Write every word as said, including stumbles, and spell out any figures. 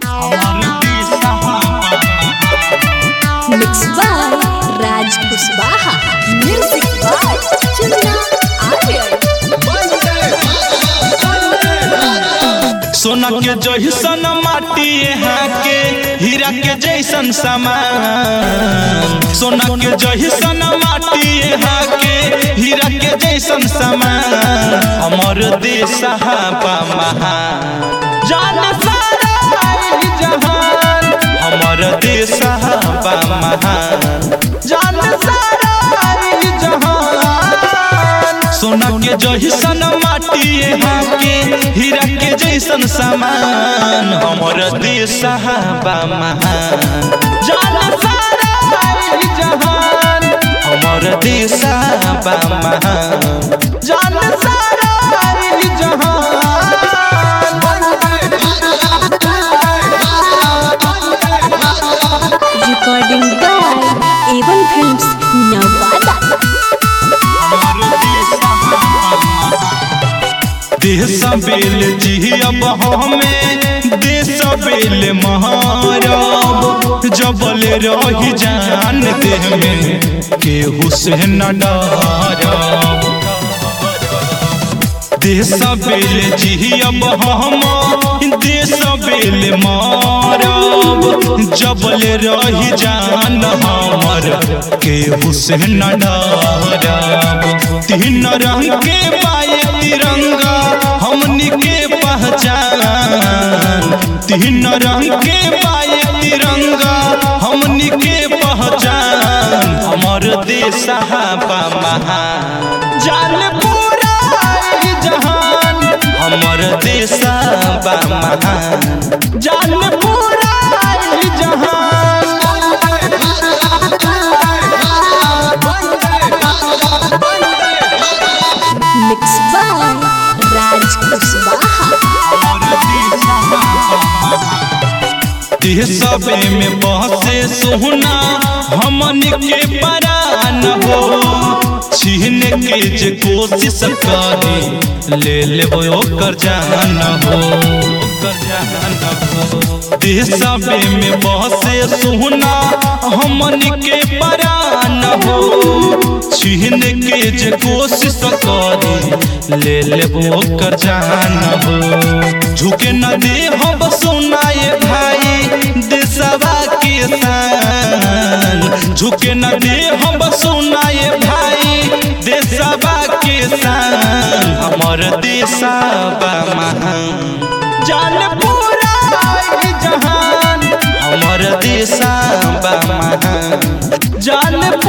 Mixed by Raj Kuswaha. Music by Chandra Aryan. सोना के जैसन माटी यहाँ के हीरा के जैसन सामान। सोना के जैसन माटी यहाँ के हीरा के जैसन सामान। हमर देश बा महान, जान सारा जहान। हमर देश बा महान, जान सारा जहान। सोना के जैसन माटी यहाँ के हीरा के जैसन सामान। हमर देश बा महान, जान सारा जहान। हमर देश बा महान, जान सारा जहान। Recording by Avon Films, Nevada. देश बेल जियब हमें देश बेल महारब। जबल रही जान देह में केहू से न डरब। देश बेल जियब हम देश बेल मारब। जबल रही जान हमर केहू से न डरब। तीन रंग के पाए तिरंगा हमनी के पहचान। तीन रंग के पाए तिरंगा हमनी के पहचान। हमर देश बा महान, जान पूरा जहान। हमर देश बा महान, जान पूरा जहान। Mixed by Raj Kuswaha. देश में बसे सोना हमन के परान हो। छीन के जे कोशिश करे ले लेबो ओकर जान हो, ओकर जान हो। देश में बसे सोना हमन के परान हो। छीन के जे कोशिश करे ले लेबो ओकर जान हो। झुके न दे हम सुनाए भाई देशवा के शान। झुके न दे हम सुनाए भाई देशवा के शान। हमर देश बा महान, जान पूरा जहान। हमर देश बा महान, जान